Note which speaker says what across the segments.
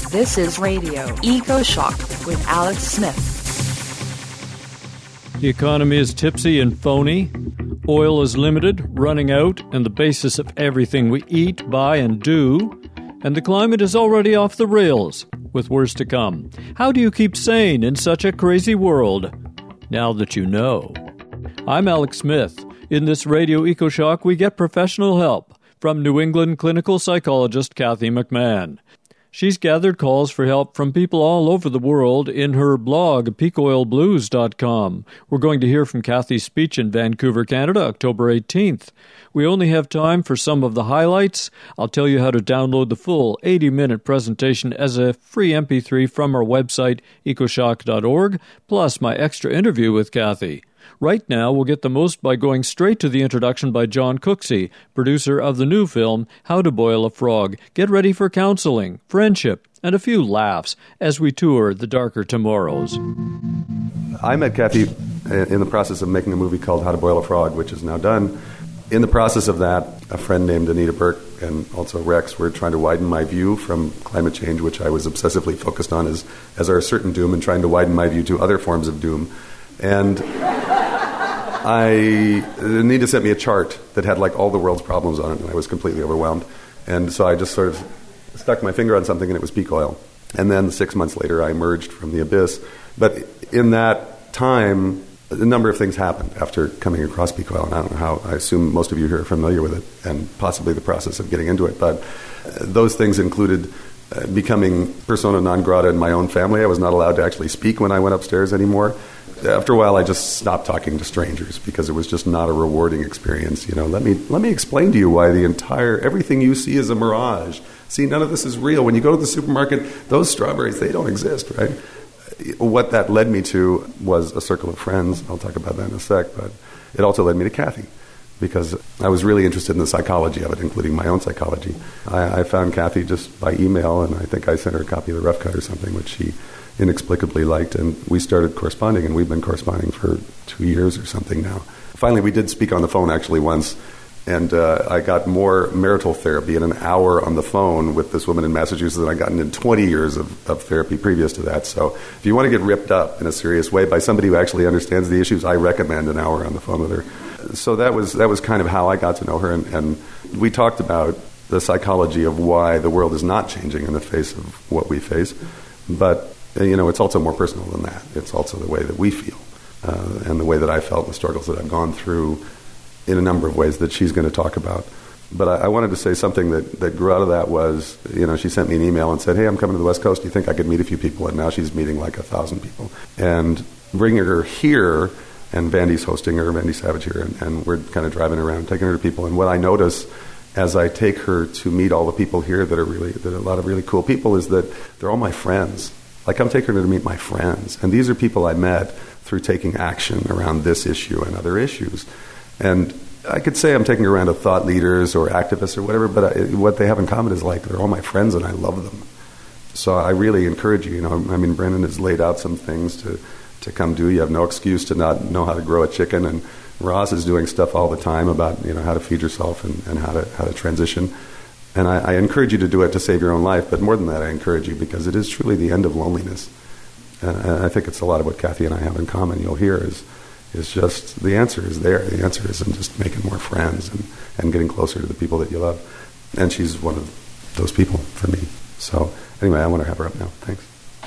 Speaker 1: This is Radio Eco Shock with Alex Smith.
Speaker 2: The economy is tipsy and phony. Oil is limited, running out, and the basis of everything we eat, buy, and do. And the climate is already off the rails, with worse to come. How do you keep sane in such a crazy world? Now that you know. I'm Alex Smith. In this Radio Eco Shock, we get professional help from New England clinical psychologist Kathy McMahon. She's gathered calls for help from people all over the world in her blog, peakoilblues.com. We're going to hear from Kathy's speech in Vancouver, Canada, October 18th. We only have time for some of the highlights. I'll tell you how to download the full 80-minute presentation as a free MP3 from our website, ecoshock.org, plus my extra interview with Kathy. Right now, we'll get the most by going straight to the introduction by John Cooksey, producer of the new film, How to Boil a Frog. Get ready for counseling, friendship, and a few laughs as we tour the darker tomorrows.
Speaker 3: I met Kathy in the process of making a movie called How to Boil a Frog, which is now done. In the process of that, a friend named Anita Burke and also Rex were trying to widen my view from climate change, which I was obsessively focused on as our certain doom, and trying to widen my view to other forms of doom. And Anita sent me a chart that had like all the world's problems on it, and I was completely overwhelmed. And so I just sort of stuck my finger on something, and it was peak oil. And then 6 months later, I emerged from the abyss. But in that time, a number of things happened after coming across peak oil, and I don't know how. I assume most of you here are familiar with it, and possibly the process of getting into it. But those things included becoming persona non grata in my own family. I was not allowed to actually speak when I went upstairs anymore. After a while, I just stopped talking to strangers because it was just not a rewarding experience. You know, let me explain to you why everything you see is a mirage. See, none of this is real. When you go to the supermarket, those strawberries, they don't exist, right? What that led me to was a circle of friends. I'll talk about that in a sec, but it also led me to Kathy because I was really interested in the psychology of it, including my own psychology. I found Kathy just by email, and I think I sent her a copy of the rough cut or something, which she inexplicably liked, and we started corresponding, and we've been corresponding for 2 years or something now. Finally, we did speak on the phone actually once, and I got more marital therapy in an hour on the phone with this woman in Massachusetts than I'd gotten in 20 years of therapy previous to that. So if you want to get ripped up in a serious way by somebody who actually understands the issues, I recommend an hour on the phone with her. So that was kind of how I got to know her, and we talked about the psychology of why the world is not changing in the face of what we face. But you know, it's also more personal than that. It's also the way that we feel and the way that I felt, the struggles that I've gone through in a number of ways that she's going to talk about. But I wanted to say something that grew out of that was, you know, she sent me an email and said, hey, I'm coming to the West Coast. Do you think I could meet a few people? And now she's meeting like 1,000 people. And bringing her here, and Vandy's hosting her, Vandy Savage here, and we're kind of driving around, taking her to people. And what I notice as I take her to meet all the people here that are a lot of really cool people is that they're all my friends. Like, I'm taking her to meet my friends. And these are people I met through taking action around this issue and other issues. And I could say I'm taking her around to thought leaders or activists or whatever, but what they have in common is, like, they're all my friends and I love them. So I really encourage you, I mean, Brendan has laid out some things to come do. You have no excuse to not know how to grow a chicken. And Roz is doing stuff all the time about, you know, how to feed yourself and how to transition. And I encourage you to do it to save your own life, but more than that, I encourage you because it is truly the end of loneliness. And I think it's a lot of what Kathy and I have in common. You'll hear is just the answer is there. The answer is in just making more friends and getting closer to the people that you love. And she's one of those people for me. So anyway, I want to have her up now. Thanks.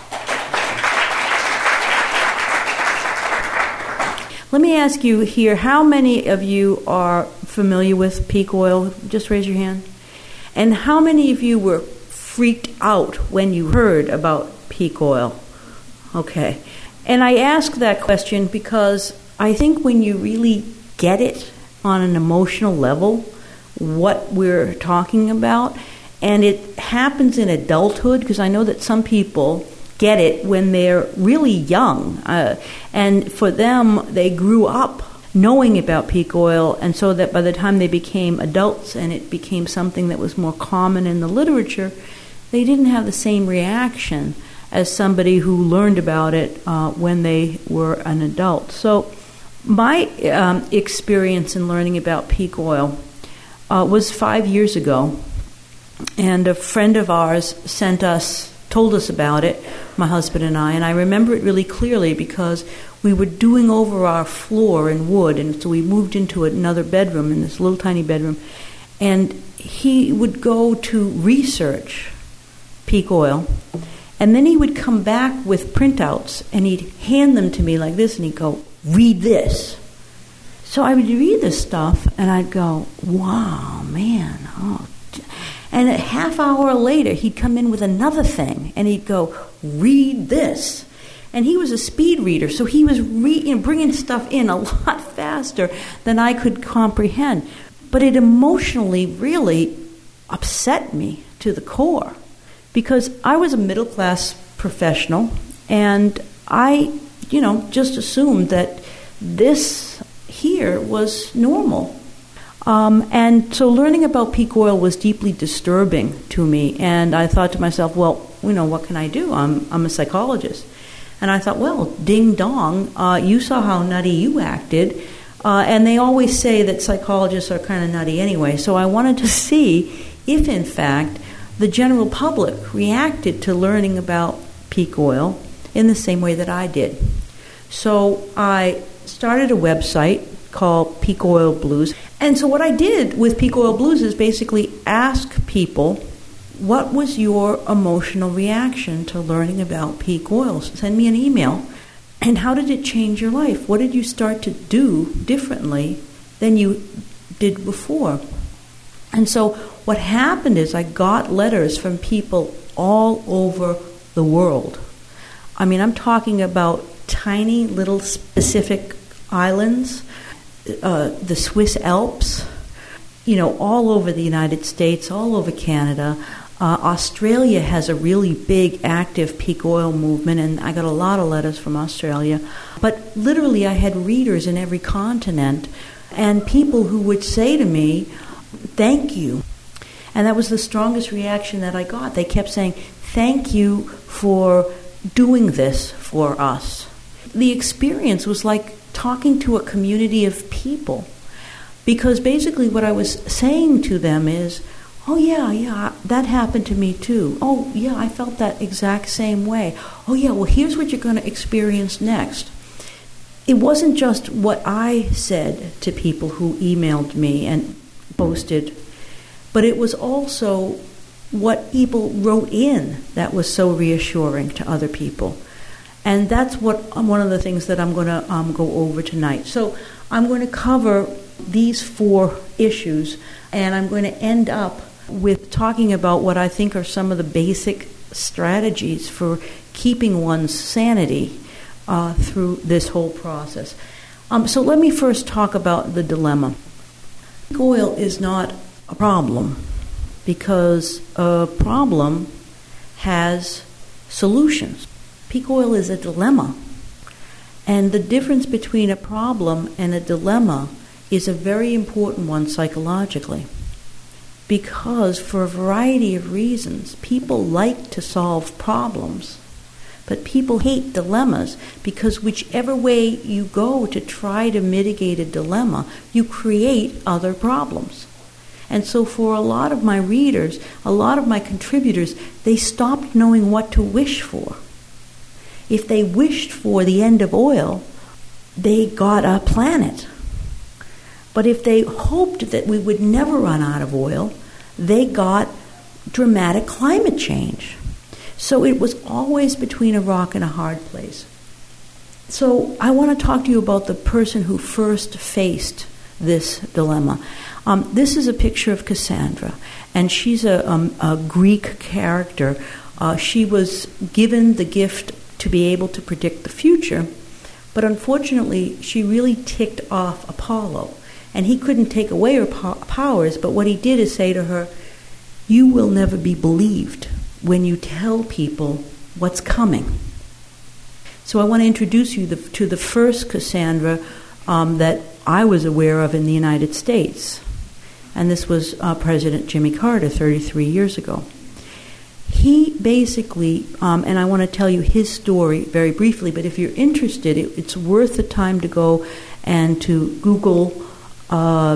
Speaker 4: Let me ask you here, how many of you are familiar with peak oil? Just raise your hand. And how many of you were freaked out when you heard about peak oil? Okay. And I ask that question because I think when you really get it on an emotional level, what we're talking about, and it happens in adulthood, because I know that some people get it when they're really young. And for them, they grew up knowing about peak oil, and so that by the time they became adults and it became something that was more common in the literature, they didn't have the same reaction as somebody who learned about it when they were an adult. So my experience in learning about peak oil was 5 years ago, and a friend of ours sent us told us about it, my husband and I remember it really clearly because we were doing over our floor in wood, and so we moved into another bedroom, in this little tiny bedroom, and he would go to research peak oil, and then he would come back with printouts, and he'd hand them to me like this, and he'd go, read this. So I would read this stuff, and I'd go, wow, man, oh. And a half hour later, he'd come in with another thing, and he'd go, read this. And he was a speed reader, so he was bringing stuff in a lot faster than I could comprehend. But it emotionally really upset me to the core, because I was a middle-class professional, and I, just assumed that this here was normal. And so learning about peak oil was deeply disturbing to me, and I thought to myself, well, what can I do? I'm a psychologist. And I thought, well, ding dong, you saw how nutty you acted, and they always say that psychologists are kind of nutty anyway, so I wanted to see if, in fact, the general public reacted to learning about peak oil in the same way that I did. So I started a website called Peak Oil Blues. And so what I did with Peak Oil Blues is basically ask people, what was your emotional reaction to learning about peak oils? Send me an email. And how did it change your life? What did you start to do differently than you did before? And so what happened is I got letters from people all over the world. I mean, I'm talking about tiny little specific islands, the Swiss Alps, all over the United States, all over Canada. Australia has a really big, active peak oil movement, and I got a lot of letters from Australia. But literally, I had readers in every continent, and people who would say to me, thank you. And that was the strongest reaction that I got. They kept saying, thank you for doing this for us. The experience was like talking to a community of people, because basically what I was saying to them is, oh yeah, that happened to me too. Oh yeah, I felt that exact same way. Oh yeah, well here's what you're going to experience next. It wasn't just what I said to people who emailed me and posted, but it was also what people wrote in that was so reassuring to other people. And that's one of the things that I'm going to go over tonight. So I'm going to cover these 4 issues, and I'm going to end up with talking about what I think are some of the basic strategies for keeping one's sanity through this whole process. So let me first talk about the dilemma. Peak oil is not a problem, because a problem has solutions. Peak oil is a dilemma. And the difference between a problem and a dilemma is a very important one psychologically. Because for a variety of reasons, people like to solve problems, but people hate dilemmas, because whichever way you go to try to mitigate a dilemma, you create other problems. And so for a lot of my readers, a lot of my contributors, they stopped knowing what to wish for. If they wished for the end of oil, they got a planet. But if they hoped that we would never run out of oil, they got dramatic climate change. So it was always between a rock and a hard place. So I want to talk to you about the person who first faced this dilemma. This is a picture of Cassandra, and she's a Greek character. She was given the gift to be able to predict the future, but unfortunately she really ticked off Apollo, and he couldn't take away her powers, but what he did is say to her, you will never be believed when you tell people what's coming. So I want to introduce you to the first Cassandra that I was aware of in the United States, and this was President Jimmy Carter 33 years ago. He basically, and I want to tell you his story very briefly, but if you're interested, it's worth the time to go and to Google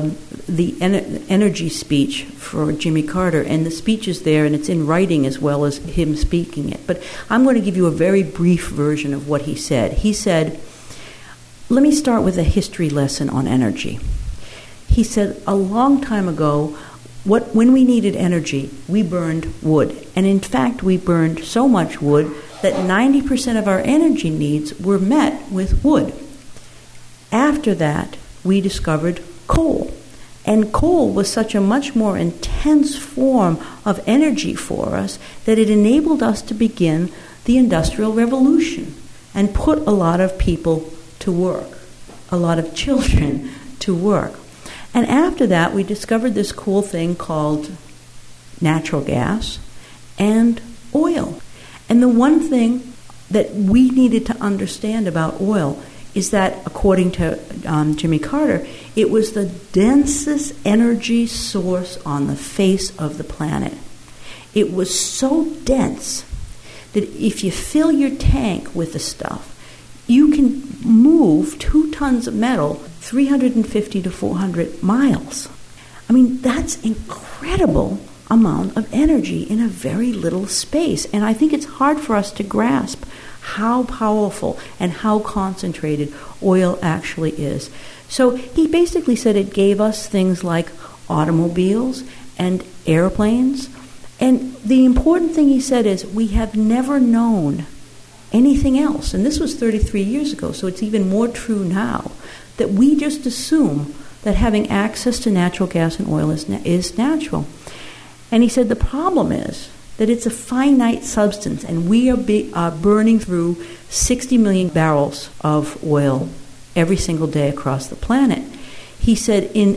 Speaker 4: the energy speech for Jimmy Carter, and the speech is there, and it's in writing as well as him speaking it. But I'm going to give you a very brief version of what he said. He said, let me start with a history lesson on energy. He said, a long time ago, when we needed energy, we burned wood. And in fact, we burned so much wood that 90% of our energy needs were met with wood. After that, we discovered coal. And coal was such a much more intense form of energy for us that it enabled us to begin the Industrial Revolution and put a lot of people to work, a lot of children to work. And after that, we discovered this cool thing called natural gas and oil. And the one thing that we needed to understand about oil is that, according to Jimmy Carter, it was the densest energy source on the face of the planet. It was so dense that if you fill your tank with the stuff, you can move 2 tons of metal 350 to 400 miles. I mean, that's incredible amount of energy in a very little space. And I think it's hard for us to grasp how powerful and how concentrated oil actually is. So he basically said it gave us things like automobiles and airplanes. And the important thing he said is we have never known anything else. And this was 33 years ago, so it's even more true now, that we just assume that having access to natural gas and oil is natural. And he said the problem is that it's a finite substance, and we are burning through 60 million barrels of oil every single day across the planet. He said in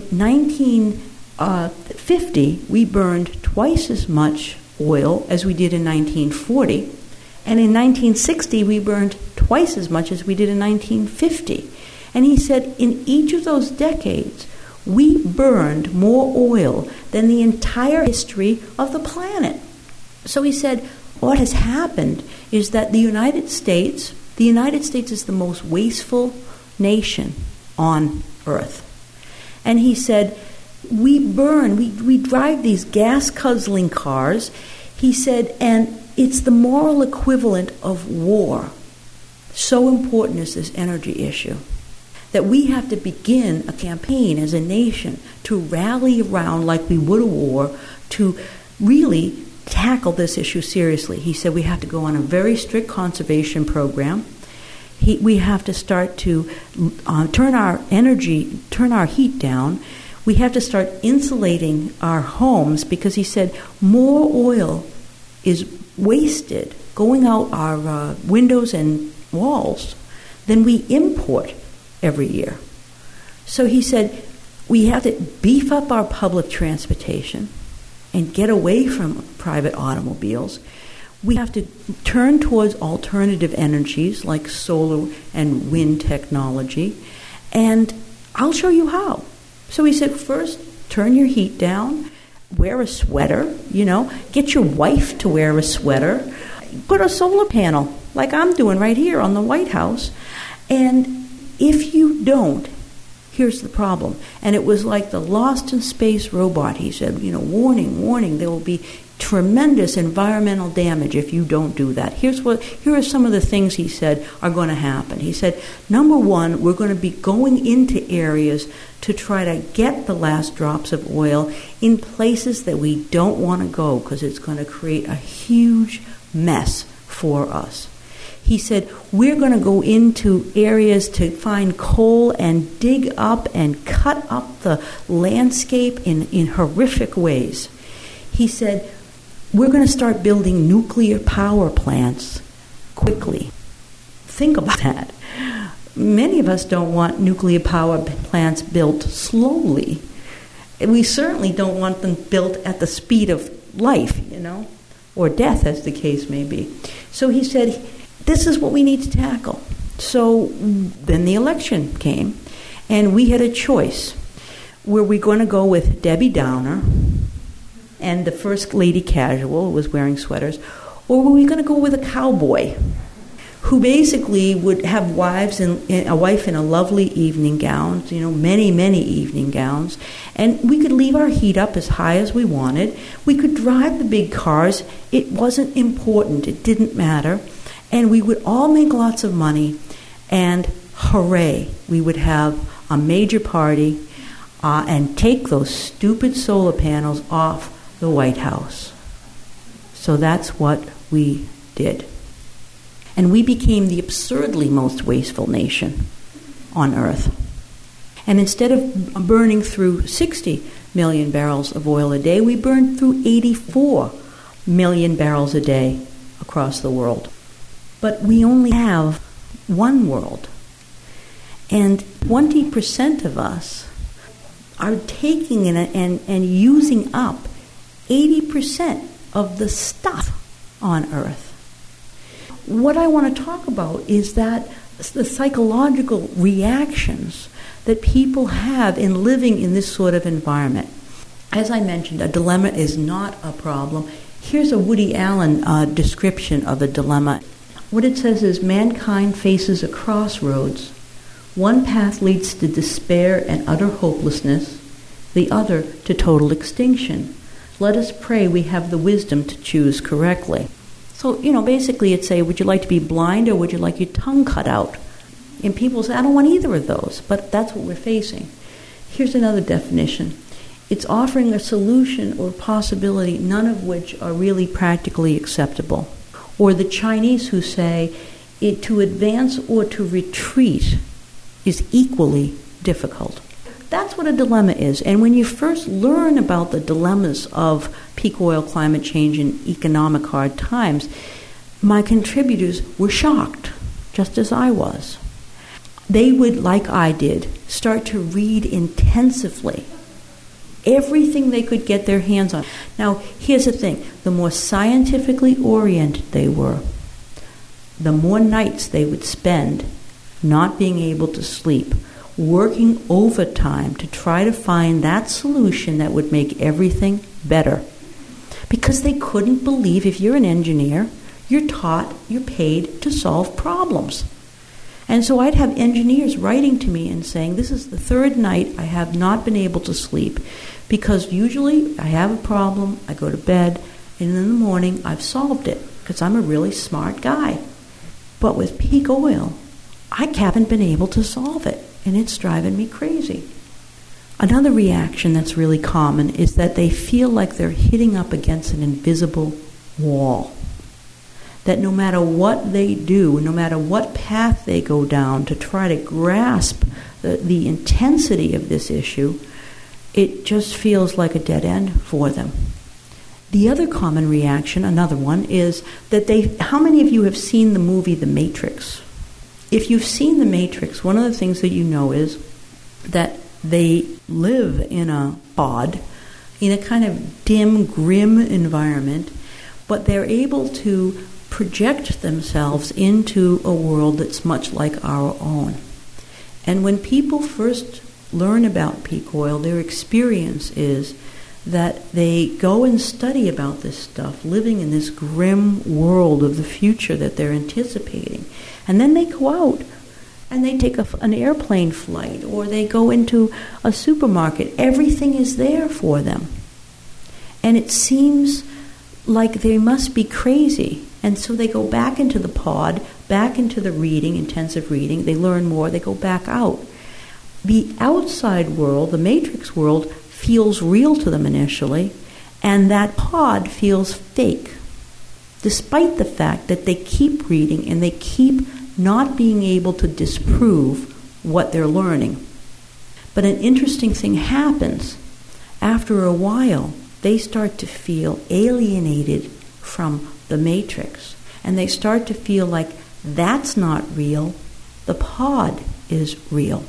Speaker 4: 1950, we burned twice as much oil as we did in 1940, and in 1960, we burned twice as much as we did in 1950. And he said in each of those decades, we burned more oil than the entire history of the planet. So he said, what has happened is that the United States is the most wasteful nation on Earth. And he said, we drive these gas-guzzling cars, he said, and it's the moral equivalent of war. So important is this energy issue that we have to begin a campaign as a nation to rally around like we would a war to really tackle this issue seriously. He said we have to go on a very strict conservation program. We have to start to turn our heat down. We have to start insulating our homes because he said more oil is wasted going out our windows and walls than we import every year. So he said we have to beef up our public transportation and get away from private automobiles. We have to turn towards alternative energies like solar and wind technology. And I'll show you how. So he said, first, turn your heat down, wear a sweater, get your wife to wear a sweater, put a solar panel like I'm doing right here on the White House. And if you don't, here's the problem. And it was like the Lost in Space robot. He said, warning, warning, there will be tremendous environmental damage if you don't do that. Here are some of the things he said are going to happen. He said, number one, we're going to be going into areas to try to get the last drops of oil in places that we don't want to go because it's going to create a huge mess for us. He said, we're going to go into areas to find coal and dig up and cut up the landscape in horrific ways. He said, we're going to start building nuclear power plants quickly. Think about that. Many of us don't want nuclear power plants built slowly. We certainly don't want them built at the speed of life, or death, as the case may be. So he said, this is what we need to tackle. So then the election came, and we had a choice. Were we going to go with Debbie Downer and the First Lady Casual, who was wearing sweaters, or were we going to go with a cowboy who basically would have wives and a wife in a lovely evening gown, many, many evening gowns, and we could leave our heat up as high as we wanted. We could drive the big cars. It wasn't important. It didn't matter. And we would all make lots of money, and hooray, we would have a major party and take those stupid solar panels off the White House. So that's what we did. And we became the absurdly most wasteful nation on Earth. And instead of burning through 60 million barrels of oil a day, we burned through 84 million barrels a day across the world. But we only have one world. And 20% of us are taking and using up 80% of the stuff on Earth. What I want to talk about is that the psychological reactions that people have in living in this sort of environment. As I mentioned, a dilemma is not a problem. Here's a Woody Allen description of a dilemma. What it says is, mankind faces a crossroads. One path leads to despair and utter hopelessness, the other to total extinction. Let us pray we have the wisdom to choose correctly. So, basically it'd say, would you like to be blind or would you like your tongue cut out? And people say, I don't want either of those, but that's what we're facing. Here's another definition. It's offering a solution or possibility, none of which are really practically acceptable. Or the Chinese who say, to advance or to retreat is equally difficult. That's what a dilemma is. And when you first learn about the dilemmas of peak oil, climate change, and economic hard times, my contributors were shocked, just as I was. They would, like I did, start to read intensively everything they could get their hands on. Now, here's the thing. The more scientifically oriented they were, the more nights they would spend not being able to sleep, working overtime to try to find that solution that would make everything better. Because they couldn't believe, if you're an engineer, you're taught, you're paid to solve problems. And so I'd have engineers writing to me and saying, this is the third night I have not been able to sleep because usually I have a problem, I go to bed, and in the morning I've solved it because I'm a really smart guy. But with peak oil, I haven't been able to solve it, and it's driving me crazy. Another reaction that's really common is that they feel like they're hitting up against an invisible wall. That no matter what they do, no matter what path they go down to try to grasp the intensity of this issue, it just feels like a dead end for them. The other common reaction, another one, is that how many of you have seen the movie The Matrix? If you've seen The Matrix, one of the things that you know is that they live in a pod, in a kind of dim, grim environment, but they're able to project themselves into a world that's much like our own. And when people first learn about peak oil, their experience is that they go and study about this stuff, living in this grim world of the future that they're anticipating. And then they go out and they take an airplane flight, or they go into a supermarket. Everything is there for them. And it seems like they must be crazy. And so they go back into the pod, back into the reading, intensive reading. They learn more. They go back out. The outside world, the matrix world, feels real to them initially, and that pod feels fake, despite the fact that they keep reading and they keep not being able to disprove what they're learning. But an interesting thing happens. After a while, they start to feel alienated from the matrix, and they start to feel like that's not real, the pod is real.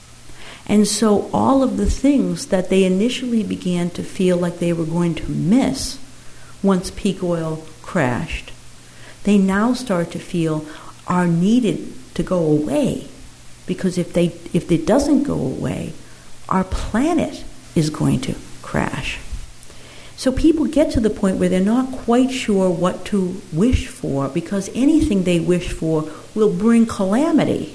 Speaker 4: And so all of the things that they initially began to feel like they were going to miss once peak oil crashed, they now start to feel are needed to go away. Because if it doesn't go away, our planet is going to crash. So people get to the point where they're not quite sure what to wish for, because anything they wish for will bring calamity.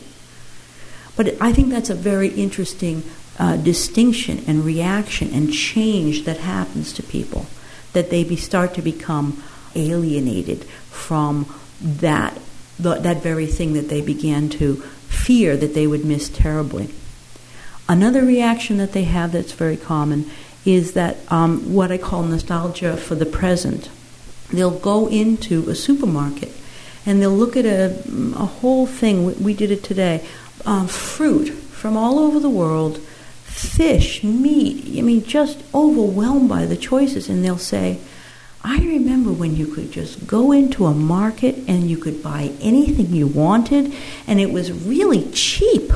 Speaker 4: But I think that's a very interesting distinction and reaction and change that happens to people, that they start to become alienated from that very thing that they began to fear that they would miss terribly. Another reaction that they have that's very common is that what I call nostalgia for the present. They'll go into a supermarket and they'll look at a whole thing. We did it today. Fruit from all over the world, fish, meat. I mean, just overwhelmed by the choices. And they'll say, I remember when you could just go into a market and you could buy anything you wanted, and it was really cheap.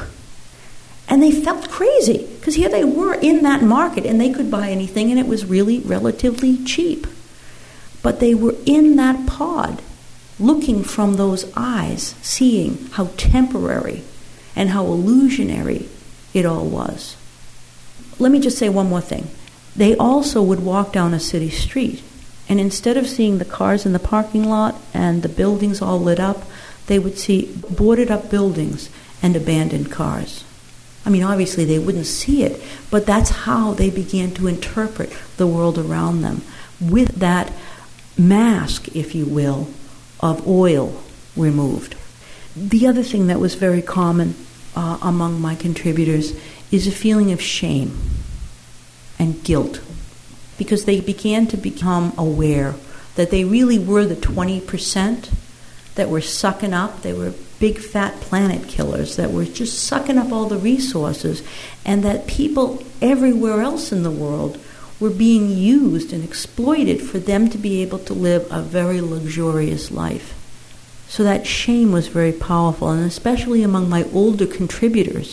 Speaker 4: And they felt crazy, because here they were in that market and they could buy anything and it was really relatively cheap. But they were in that pod, looking from those eyes, seeing how temporary and how illusionary it all was. Let me just say one more thing. They also would walk down a city street, and instead of seeing the cars in the parking lot and the buildings all lit up, they would see boarded up buildings and abandoned cars. I mean, obviously they wouldn't see it, but that's how they began to interpret the world around them, with that mask, if you will, of oil removed. The other thing that was very common among my contributors is a feeling of shame and guilt, because they began to become aware that they really were the 20% that were sucking up. They were big fat planet killers that were just sucking up all the resources, and that people everywhere else in the world were being used and exploited for them to be able to live a very luxurious life. So that shame was very powerful, and especially among my older contributors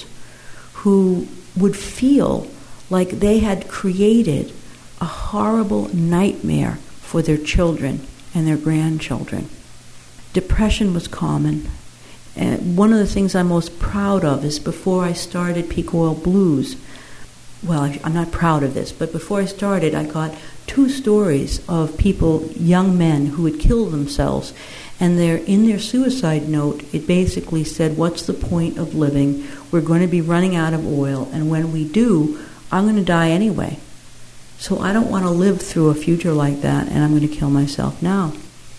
Speaker 4: who would feel like they had created a horrible nightmare for their children and their grandchildren. Depression was common. And one of the things I'm most proud of is before I started Peak Oil Blues, well, I'm not proud of this, but before I started, I got 2 stories of people, young men, who had killed themselves. And in their suicide note, it basically said, what's the point of living? We're going to be running out of oil, and when we do, I'm going to die anyway. So I don't want to live through a future like that, and I'm going to kill myself now.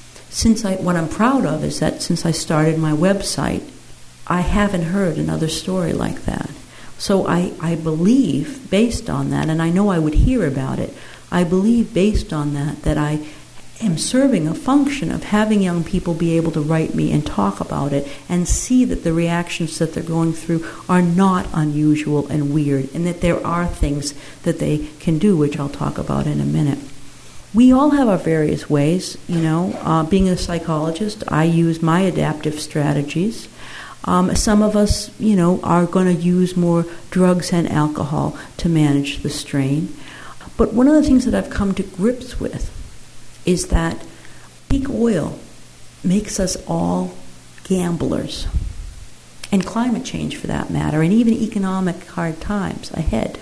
Speaker 4: What I'm proud of is that since I started my website, I haven't heard another story like that. So I believe, based on that, and I know I would hear about it, I believe based on that I am serving a function of having young people be able to write me and talk about it and see that the reactions that they're going through are not unusual and weird, and that there are things that they can do, which I'll talk about in a minute. We all have our various ways, being a psychologist, I use my adaptive strategies. Some of us, are going to use more drugs and alcohol to manage the strain. But one of the things that I've come to grips with is that peak oil makes us all gamblers. And climate change, for that matter, and even economic hard times ahead.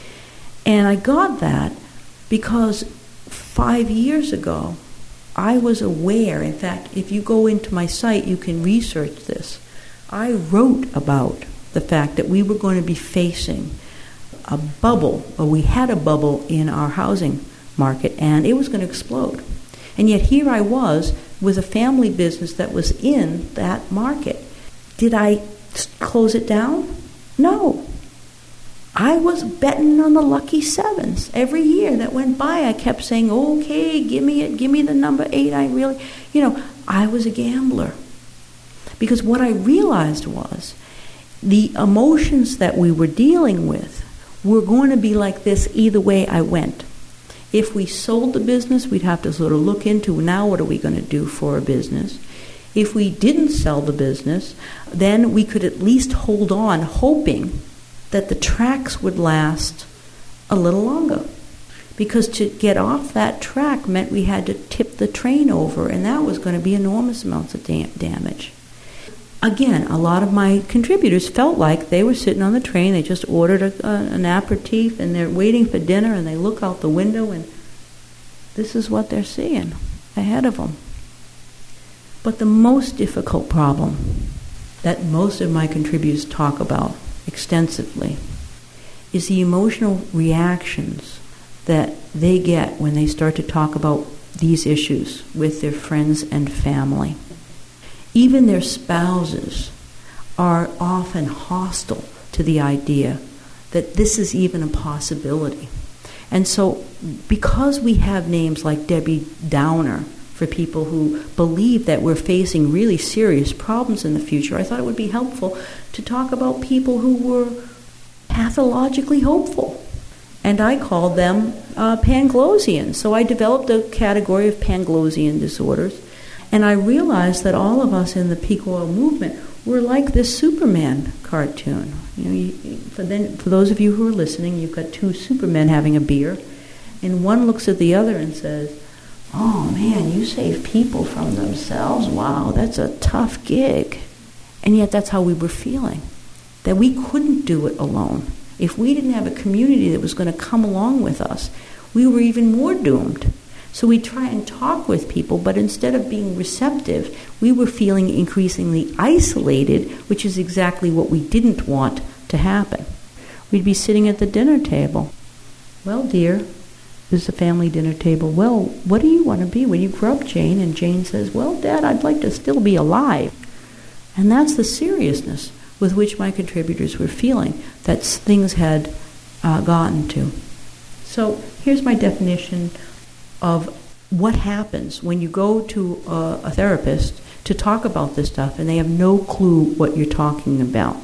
Speaker 4: And I got that because 5 years ago, I was aware, in fact, if you go into my site, you can research this. I wrote about the fact that we were going to be facing a bubble, or we had a bubble in our housing market, and it was going to explode. And yet here I was with a family business that was in that market. Did I close it down? No. I was betting on the lucky sevens. Every year that went by, I kept saying, okay, give me it, give me the number 8. I was a gambler. Because what I realized was the emotions that we were dealing with were going to be like this either way I went. If we sold the business, we'd have to sort of look into, now what are we going to do for a business? If we didn't sell the business, then we could at least hold on, hoping that the tracks would last a little longer. Because to get off that track meant we had to tip the train over, and that was going to be enormous amounts of damage. Again, a lot of my contributors felt like they were sitting on the train, they just ordered an aperitif, and they're waiting for dinner, and they look out the window, and this is what they're seeing ahead of them. But the most difficult problem that most of my contributors talk about extensively is the emotional reactions that they get when they start to talk about these issues with their friends and family. Even their spouses are often hostile to the idea that this is even a possibility. And so, because we have names like Debbie Downer for people who believe that we're facing really serious problems in the future, I thought it would be helpful to talk about people who were pathologically hopeful. And I called them Panglosians. So I developed a category of Panglosian disorders. And I realized that all of us in the peak oil movement were like this Superman cartoon. For those of you who are listening, you've got two Supermen having a beer. And one looks at the other and says, "Oh man, you save people from themselves. Wow, that's a tough gig." And yet that's how we were feeling, that we couldn't do it alone. If we didn't have a community that was going to come along with us, we were even more doomed. So we try and talk with people, but instead of being receptive, we were feeling increasingly isolated, which is exactly what we didn't want to happen. We'd be sitting at the dinner table. "Well, dear," this is a family dinner table, "well, what do you want to be when you grow up, Jane?" And Jane says, "Well, Dad, I'd like to still be alive." And that's the seriousness with which my contributors were feeling that things had gotten to. So here's my definition of what happens when you go to a therapist to talk about this stuff and they have no clue what you're talking about.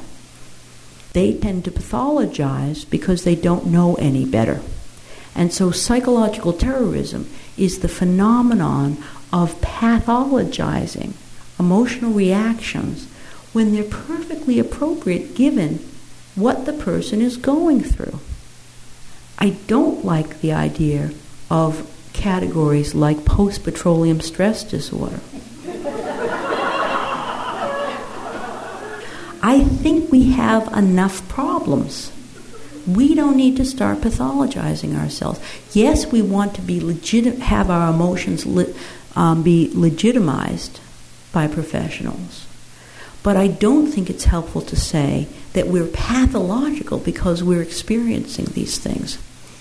Speaker 4: They tend to pathologize because they don't know any better. And so psychological terrorism is the phenomenon of pathologizing emotional reactions when they're perfectly appropriate given what the person is going through. I don't like the idea of categories like post-petroleum stress disorder. I think we have enough problems. We don't need to start pathologizing ourselves. Yes, we want to be have our emotions be legitimized by professionals. But I don't think it's helpful to say that we're pathological because we're experiencing these things.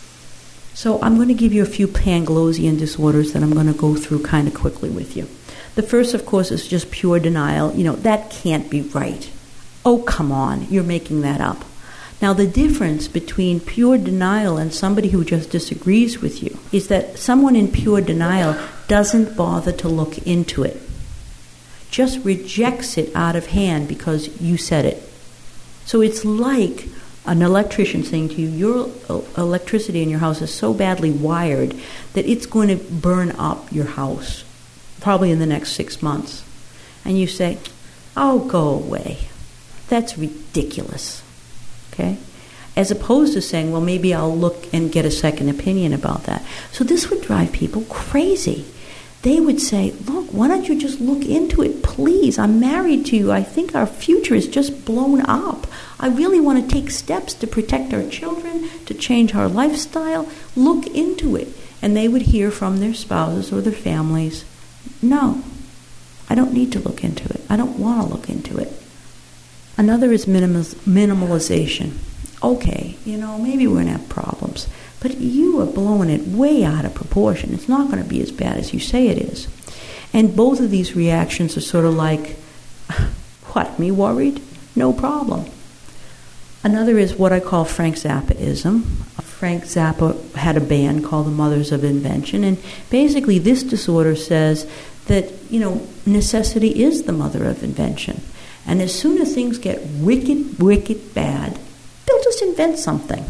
Speaker 4: So I'm going to give you a few Panglosian disorders that I'm going to go through kind of quickly with you. The first, of course, is just pure denial. That can't be right. Oh, come on, you're making that up. Now, the difference between pure denial and somebody who just disagrees with you is that someone in pure denial doesn't bother to look into it, just rejects it out of hand because you said it. So it's like an electrician saying to you, your electricity in your house is so badly wired that it's going to burn up your house, probably in the next 6 months. And you say, "Oh, go away. That's ridiculous." Okay? As opposed to saying, "Well, maybe I'll look and get a second opinion about that." So this would drive people crazy. They would say, "Look, why don't you just look into it, please? I'm married to you. I think our future is just blown up. I really want to take steps to protect our children, to change our lifestyle. Look into it." And they would hear from their spouses or their families, "No, I don't need to look into it. I don't want to look into it." Another is minimalization. Okay, maybe we're going to have problems, but you are blowing it way out of proportion. It's not going to be as bad as you say it is. And both of these reactions are sort of like, "What, me worried? No problem." Another is what I call Frank Zappaism. Frank Zappa had a band called the Mothers of Invention, and basically this disorder says that, necessity is the mother of invention. And as soon as things get wicked, wicked bad, they'll just invent something.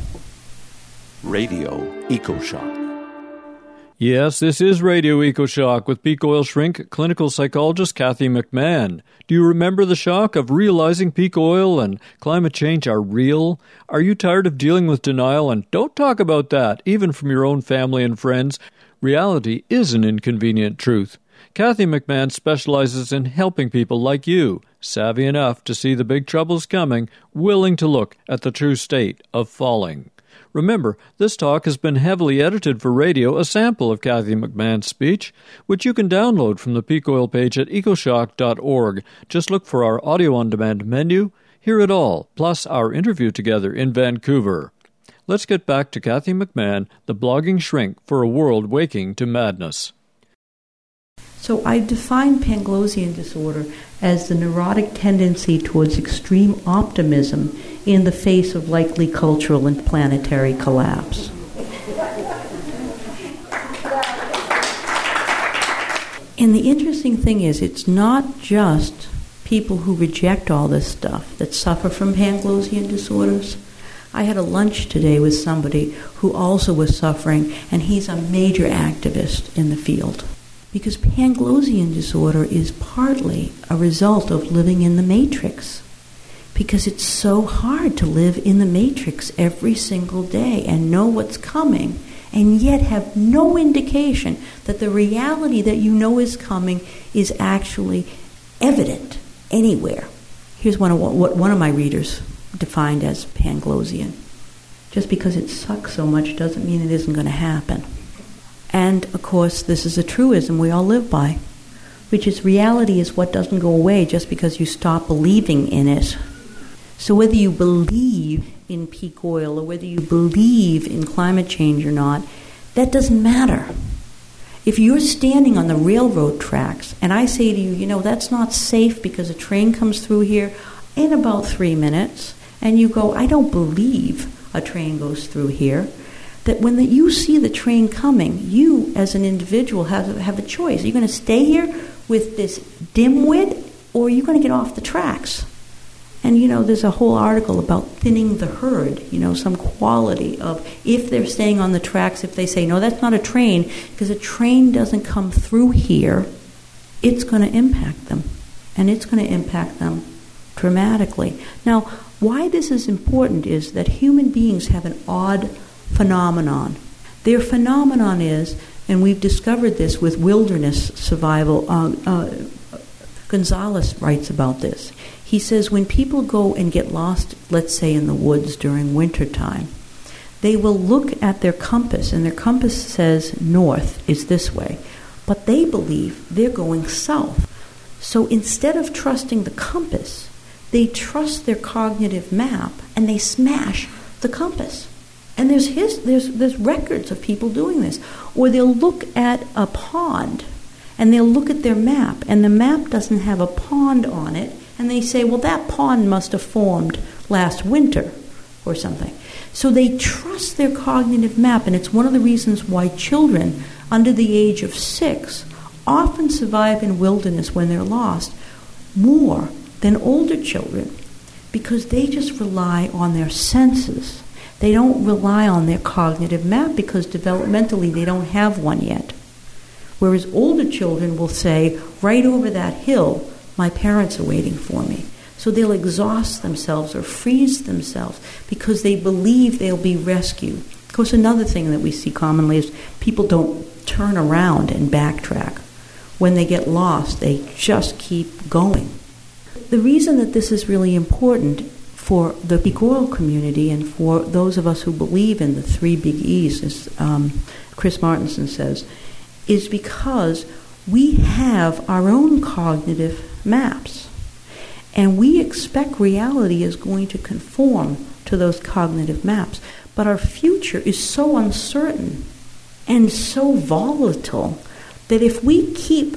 Speaker 5: Radio EcoShock.
Speaker 2: Yes, this is Radio EcoShock with peak oil shrink clinical psychologist Kathy McMahon. Do you remember the shock of realizing peak oil and climate change are real? Are you tired of dealing with denial? And don't talk about that, even from your own family and friends. Reality is an inconvenient truth. Kathy McMahon specializes in helping people like you, savvy enough to see the big troubles coming, willing to look at the true state of falling. Remember, this talk has been heavily edited for radio, a sample of Kathy McMahon's speech, which you can download from the Peak Oil page at ecoshock.org. Just look for our audio-on-demand menu, hear it all, plus our interview together in Vancouver. Let's get back to Kathy McMahon, the blogging shrink for a world waking to madness.
Speaker 4: So I define Panglossian disorder as the neurotic tendency towards extreme optimism in the face of likely cultural and planetary collapse. And the interesting thing is, it's not just people who reject all this stuff that suffer from Panglossian disorders. I had a lunch today with somebody who also was suffering, and he's a major activist in the field. Because Panglossian disorder is partly a result of living in the matrix. Because it's so hard to live in the matrix every single day and know what's coming, and yet have no indication that the reality that you know is coming is actually evident anywhere. Here's what one of my readers defined as Panglossian. Just because it sucks so much doesn't mean it isn't going to happen. And, of course, this is a truism we all live by, which is reality is what doesn't go away just because you stop believing in it. So whether you believe in peak oil or whether you believe in climate change or not, that doesn't matter. If you're standing on the railroad tracks and I say to you, that's not safe because a train comes through here in about 3 minutes, and you go, I don't believe a train goes through here, that when you see the train coming, you as an individual have a choice. Are you going to stay here with this dimwit, or are you going to get off the tracks? And, there's a whole article about thinning the herd, some quality of if they're staying on the tracks, if they say, no, that's not a train, because a train doesn't come through here, it's going to impact them. And it's going to impact them dramatically. Now, why this is important is that human beings have an odd phenomenon. Their phenomenon is, and we've discovered this with wilderness survival, Gonzalez writes about this. He says when people go and get lost, let's say in the woods during wintertime, they will look at their compass, and their compass says north is this way, but they believe they're going south. So instead of trusting the compass, they trust their cognitive map, and they smash the compass. And there's records of people doing this. Or they'll look at a pond, and they'll look at their map, and the map doesn't have a pond on it, and they say, well, that pond must have formed last winter or something. So they trust their cognitive map, and it's one of the reasons why children under the age of 6 often survive in wilderness when they're lost more than older children, because they just rely on their senses. They don't rely on their cognitive map because developmentally they don't have one yet. Whereas older children will say, right over that hill, my parents are waiting for me. So they'll exhaust themselves or freeze themselves because they believe they'll be rescued. Of course, another thing that we see commonly is people don't turn around and backtrack. When they get lost, they just keep going. The reason that this is really important for the peak oil community and for those of us who believe in the 3 big E's, as Chris Martenson says, is because we have our own cognitive maps. And we expect reality is going to conform to those cognitive maps. But our future is so uncertain and so volatile that if we keep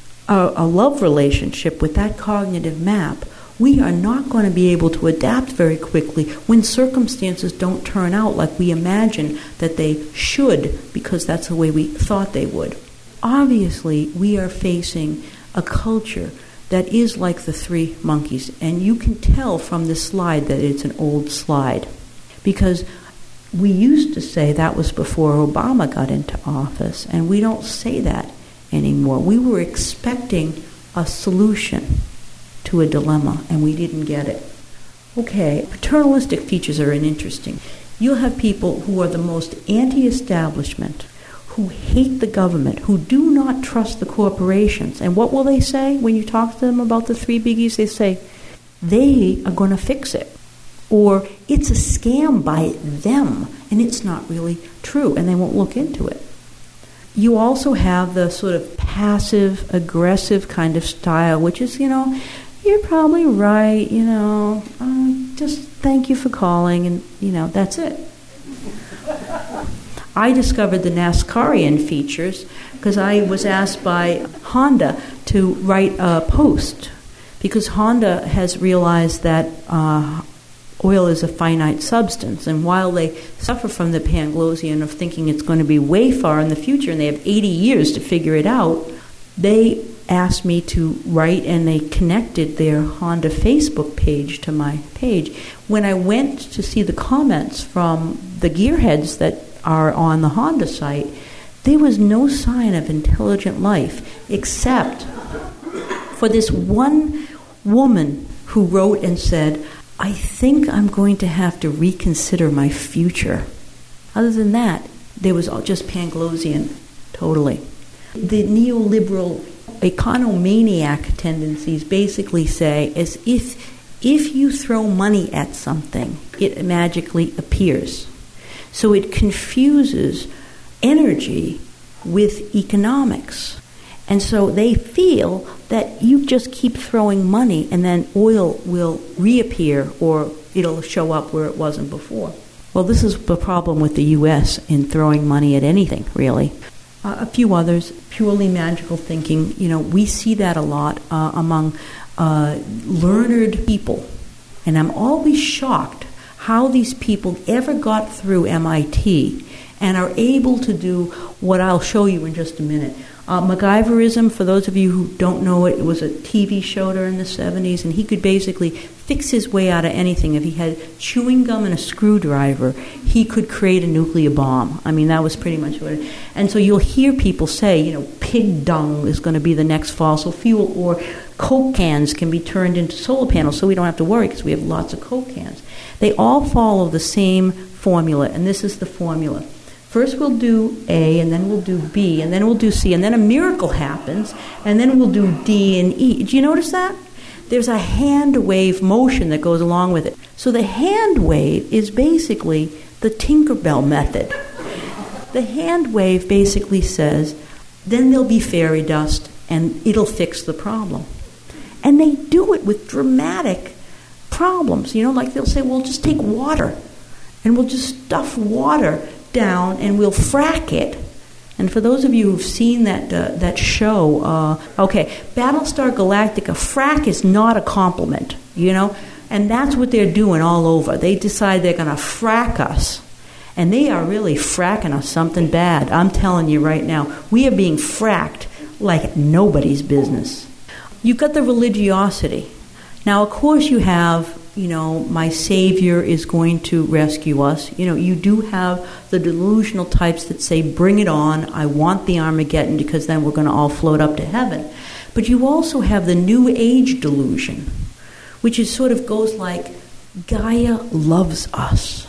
Speaker 4: a love relationship with that cognitive map, we are not going to be able to adapt very quickly when circumstances don't turn out like we imagine that they should, because that's the way we thought they would. Obviously, we are facing a culture that is like the 3 monkeys, and you can tell from this slide that it's an old slide, because we used to say that was before Obama got into office, and we don't say that anymore. We were expecting a solution to a dilemma, and we didn't get it. Okay, paternalistic features are interesting. You'll have people who are the most anti-establishment, who hate the government, who do not trust the corporations. And what will they say when you talk to them about the 3 biggies? They say they are going to fix it. or it's a scam by them and it's not really true and they won't look into it. You also have the sort of passive, aggressive kind of style, which is, you're probably right, just thank you for calling, and, that's it. I discovered the NASCARian features because I was asked by Honda to write a post because Honda has realized that oil is a finite substance, and while they suffer from the Panglossian of thinking it's going to be way far in the future and they have 80 years to figure it out, they asked me to write, and they connected their Honda Facebook page to my page. When I went to see the comments from the gearheads that are on the Honda site, there was no sign of intelligent life except for this one woman who wrote and said, I think I'm going to have to reconsider my future. Other than that, there was just Panglossian, totally. The neoliberal economaniac tendencies basically say as if you throw money at something, it magically appears. So it confuses energy with economics. And so they feel that you just keep throwing money and then oil will reappear or it'll show up where it wasn't before. Well, this is the problem with the U.S. in throwing money at anything, really. A few others, purely magical thinking. We see that a lot among learned people. And I'm always shocked how these people ever got through MIT and are able to do what I'll show you in just a minute. MacGyverism, for those of you who don't know it, was a TV show during the 70s, and he could basically fix his way out of anything. If he had chewing gum and a screwdriver, he could create a nuclear bomb. I mean, that was pretty much what it... And so you'll hear people say, pig dung is going to be the next fossil fuel, or Coke cans can be turned into solar panels, so we don't have to worry because we have lots of Coke cans. They all follow the same formula, and this is the formula. First we'll do A, and then we'll do B, and then we'll do C, and then a miracle happens, and then we'll do D and E. Did you notice that? There's a hand wave motion that goes along with it. So the hand wave is basically the Tinkerbell method. The hand wave basically says, then there'll be fairy dust, and it'll fix the problem. And they do it with dramatic problems. Like they'll say, well, just take water, and we'll just stuff water down and we'll frack it. And for those of you who've seen that show, Battlestar Galactica, frack is not a compliment, and that's what they're doing all over. They decide they're going to frack us, and they are really fracking us something bad. I'm telling you right now, we are being fracked like nobody's business. You've got the religiosity. Now, of course, you have my Savior is going to rescue us. You do have the delusional types that say, bring it on, I want the Armageddon because then we're going to all float up to heaven. But you also have the New Age delusion, which is sort of goes like, Gaia loves us.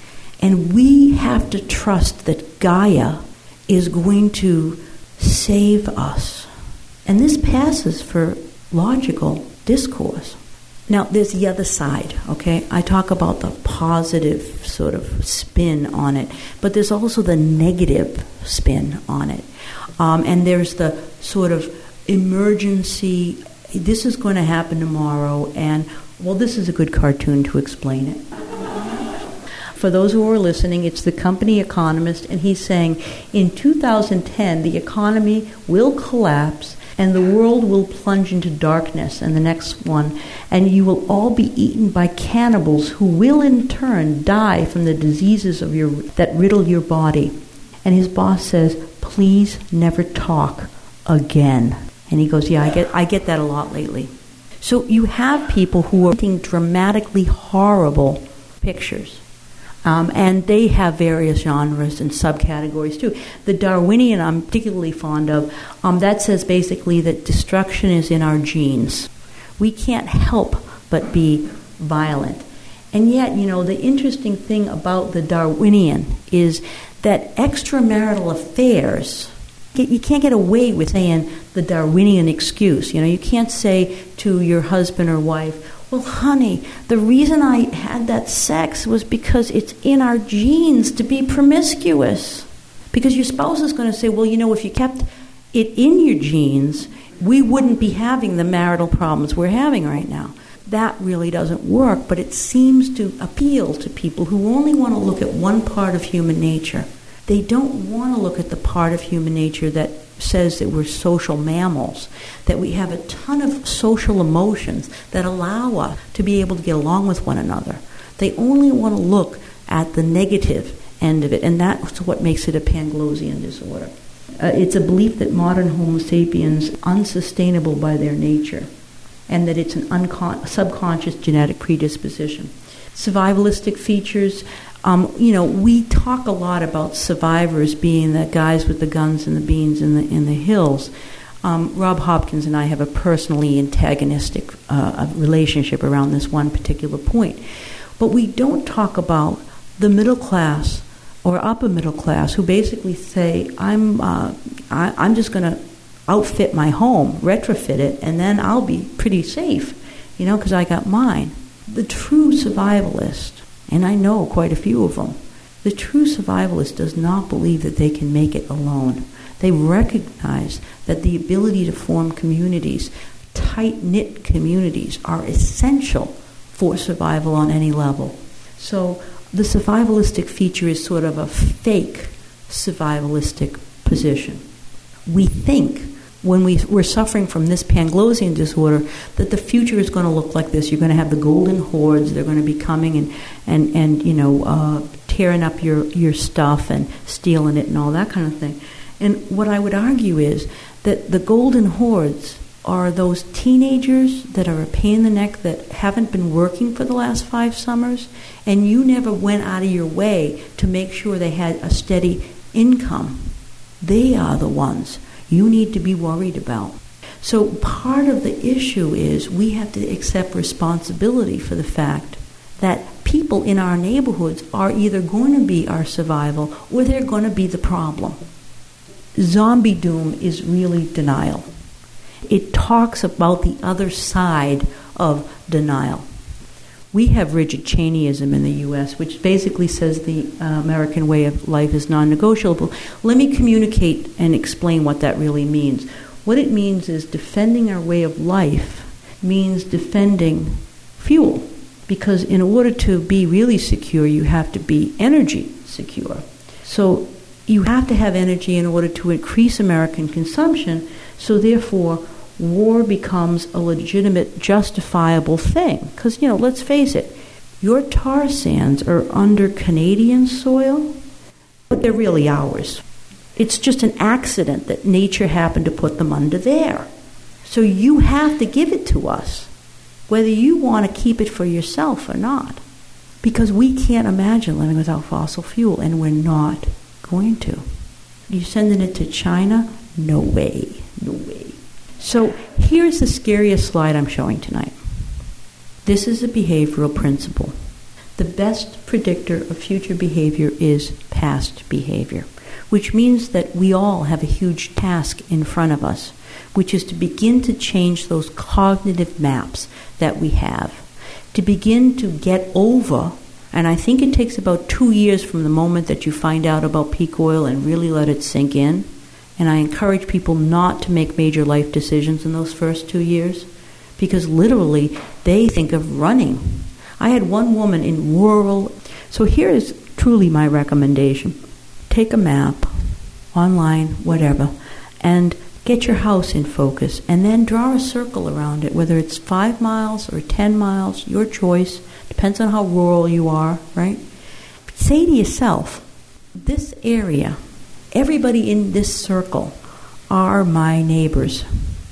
Speaker 4: And we have to trust that Gaia is going to save us. And this passes for logical discourse. Now, there's the other side, okay? I talk about the positive sort of spin on it, but there's also the negative spin on it. And there's the sort of emergency, this is going to happen tomorrow, and, well, this is a good cartoon to explain it. For those who are listening, it's the company economist, and he's saying, in 2010, the economy will collapse, and the world will plunge into darkness, and the next one, and you will all be eaten by cannibals who will in turn die from the diseases that riddle your body. And his boss says, please never talk again. And he goes, yeah, I get that a lot lately. So you have people who are painting dramatically horrible pictures. And they have various genres and subcategories too. The Darwinian I'm particularly fond of, that says basically that destruction is in our genes. We can't help but be violent. And yet, the interesting thing about the Darwinian is that extramarital affairs, you can't get away with saying the Darwinian excuse. You can't say to your husband or wife, Well, honey, the reason I had that sex was because it's in our genes to be promiscuous. Because your spouse is going to say, well, if you kept it in your genes, we wouldn't be having the marital problems we're having right now. That really doesn't work, but it seems to appeal to people who only want to look at one part of human nature. They don't want to look at the part of human nature that says that we're social mammals, that we have a ton of social emotions that allow us to be able to get along with one another. They only want to look at the negative end of it, and that's what makes it a Panglosian disorder. It's a belief that modern Homo sapiens are unsustainable by their nature, and that it's an subconscious genetic predisposition. Survivalistic features, we talk a lot about survivors being the guys with the guns and the beans in the hills. Rob Hopkins and I have a personally antagonistic relationship around this one particular point. But we don't talk about the middle class or upper middle class who basically say, I'm just going to outfit my home, retrofit it, and then I'll be pretty safe, because I got mine. The true survivalist, and I know quite a few of them, the true survivalist does not believe that they can make it alone. They recognize that the ability to form communities, tight-knit communities, are essential for survival on any level. So the survivalistic feature is sort of a fake survivalistic position. We think when we're suffering from this Panglosian disorder that the future is going to look like this. You're going to have the golden hordes. They're going to be coming and tearing up your stuff and stealing it and all that kind of thing. And what I would argue is that the golden hordes are those teenagers that are a pain in the neck that haven't been working for the last 5 summers, and you never went out of your way to make sure they had a steady income. They are the ones you need to be worried about. So part of the issue is we have to accept responsibility for the fact that people in our neighborhoods are either going to be our survival or they're going to be the problem. Zombie doom is really denial. It talks about the other side of denial. We have rigid Cheneyism in the U.S., which basically says the American way of life is non-negotiable. Let me communicate and explain what that really means. What it means is defending our way of life means defending fuel, because in order to be really secure, you have to be energy secure. So you have to have energy in order to increase American consumption, so therefore war becomes a legitimate, justifiable thing. Because, let's face it, your tar sands are under Canadian soil, but they're really ours. It's just an accident that nature happened to put them under there. So you have to give it to us, whether you want to keep it for yourself or not. Because we can't imagine living without fossil fuel, and we're not going to. You sending it to China? No way. No way. So here's the scariest slide I'm showing tonight. This is a behavioral principle. The best predictor of future behavior is past behavior, which means that we all have a huge task in front of us, which is to begin to change those cognitive maps that we have, to begin to get over, and I think it takes about 2 years from the moment that you find out about peak oil and really let it sink in. And I encourage people not to make major life decisions in those first 2 years, because literally they think of running. I had one woman in rural. So here is truly my recommendation. Take a map, online, whatever, and get your house in focus, and then draw a circle around it, whether it's 5 miles or 10 miles, your choice. Depends on how rural you are, right? Say to yourself, this area, everybody in this circle are my neighbors.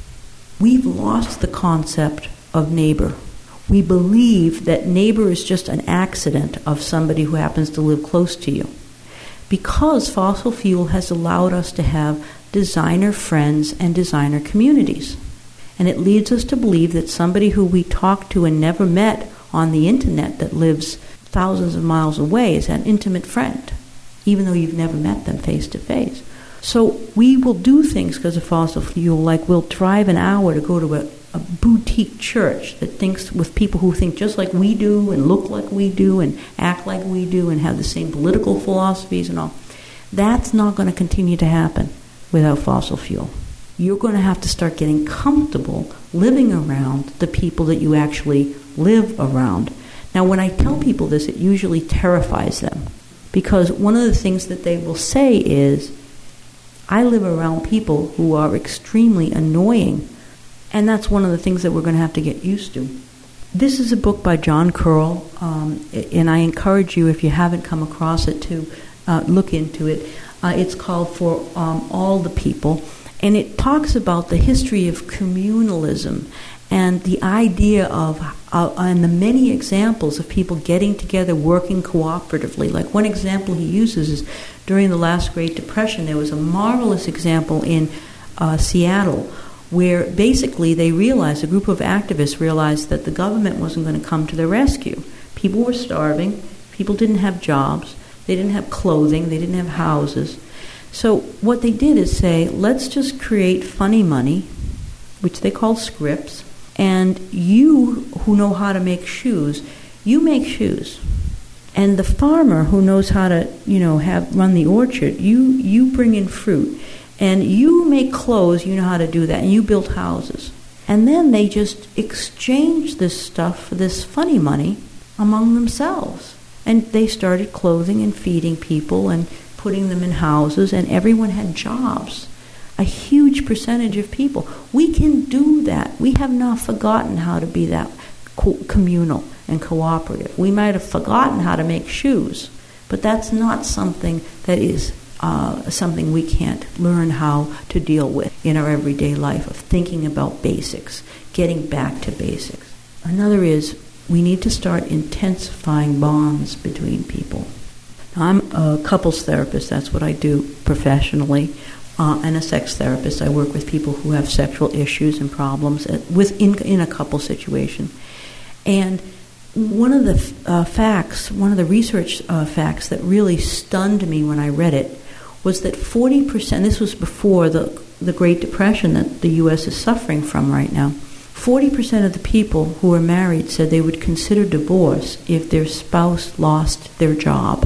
Speaker 4: We've lost the concept of neighbor. We believe that neighbor is just an accident of somebody who happens to live close to you. Because fossil fuel has allowed us to have designer friends and designer communities. And it leads us to believe that somebody who we talk to and never met on the internet that lives thousands of miles away is an intimate friend, even though you've never met them face to face. So we will do things because of fossil fuel, like we'll drive an hour to go to a boutique church that thinks with people who think just like we do and look like we do and act like we do and have the same political philosophies and all. That's not going to continue to happen without fossil fuel. You're going to have to start getting comfortable living around the people that you actually live around. Now, when I tell people this, it usually terrifies them, because one of the things that they will say is, I live around people who are extremely annoying, and that's one of the things that we're going to have to get used to. This is a book by John Curl, and I encourage you, if you haven't come across it, to look into it. It's called For All the People, and it talks about the history of communalism and the idea of, and the many examples of people getting together, working cooperatively. Like one example he uses is during the last Great Depression, there was a marvelous example in Seattle where basically they realized, a group of activists realized that the government wasn't going to come to their rescue. People were starving, people didn't have jobs, they didn't have clothing, they didn't have houses. So what they did is say, let's just create funny money, which they call scripts, and you who know how to make shoes, you make shoes. And the farmer who knows how to, run the orchard, you bring in fruit. And you make clothes, you know how to do that, and you build houses. And then they just exchange this stuff for this funny money among themselves. And they started clothing and feeding people and putting them in houses, and everyone had jobs. A huge percentage of people. We can do that. We have not forgotten how to be that communal and cooperative. We might have forgotten how to make shoes, but that's not something that is something we can't learn how to deal with in our everyday life, of thinking about basics, getting back to basics. Another is we need to start intensifying bonds between people. Now, I'm a couples therapist. That's what I do professionally. And a sex therapist. I work with people who have sexual issues and problems in a couple situation. And one of the research facts that really stunned me when I read it was that 40%, this was before the Great Depression that the U.S. is suffering from right now, 40% of the people who are married said they would consider divorce if their spouse lost their job.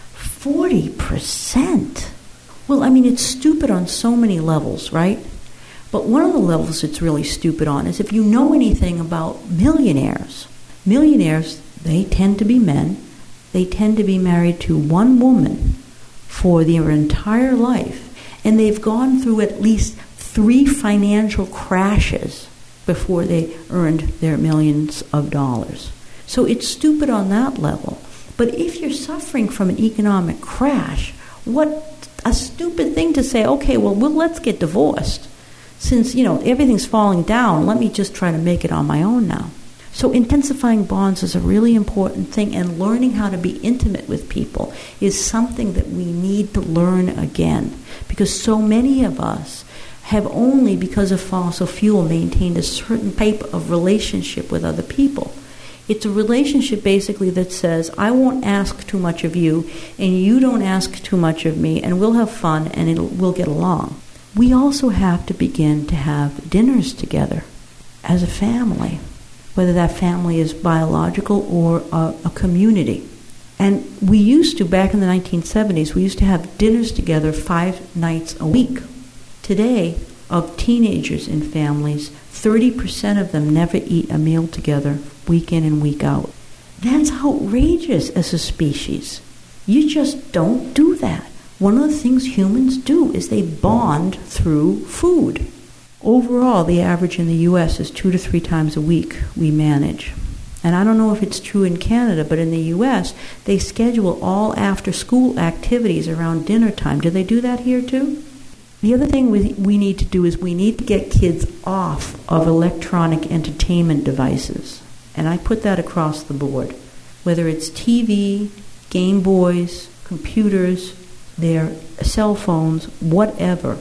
Speaker 4: 40%! Well, I mean, it's stupid on so many levels, right? But one of the levels it's really stupid on is if you know anything about millionaires. Millionaires, they tend to be men. They tend to be married to one woman for their entire life. And they've gone through at least 3 financial crashes before they earned their millions of dollars. So it's stupid on that level. But if you're suffering from an economic crash, what a stupid thing to say, okay, well, let's get divorced. Since, everything's falling down, let me just try to make it on my own now. So intensifying bonds is a really important thing, and learning how to be intimate with people is something that we need to learn again. Because so many of us have only, because of fossil fuel, maintained a certain type of relationship with other people. It's a relationship basically that says, I won't ask too much of you, and you don't ask too much of me, and we'll have fun, and we'll get along. We also have to begin to have dinners together as a family, whether that family is biological or a community. And we used to, back in the 1970s, we used to have dinners together 5 nights a week. Today, of teenagers in families, 30% of them never eat a meal together week in and week out. That's outrageous as a species. You just don't do that. One of the things humans do is they bond through food. Overall, the average in the U.S. is 2 to 3 times a week we manage. And I don't know if it's true in Canada, but in the U.S., they schedule all after-school activities around dinner time. Do they do that here too? The other thing we need to do is we need to get kids off of electronic entertainment devices. And I put that across the board. Whether it's TV, Game Boys, computers, their cell phones, whatever.